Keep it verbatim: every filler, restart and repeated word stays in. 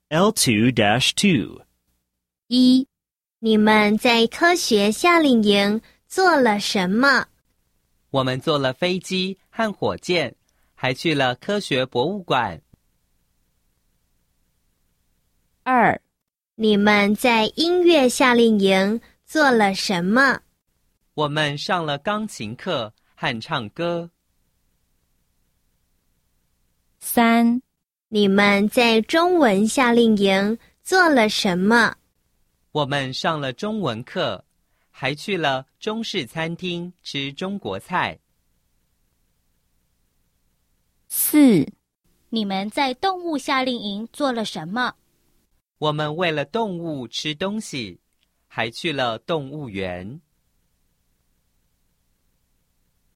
L two dash two. 一，你们在科学夏令营做了什么？ 我们坐了飞机和火箭，还去了科学博物馆。 二，你们在音乐夏令营做了什么？ 我们上了钢琴课和唱歌。 三，你们在中文夏令营做了什么？ 我们上了中文课，还去了中式餐厅吃中国菜。 四， 你们在动物夏令营做了什么？ 我们为了动物吃东西，还去了动物园。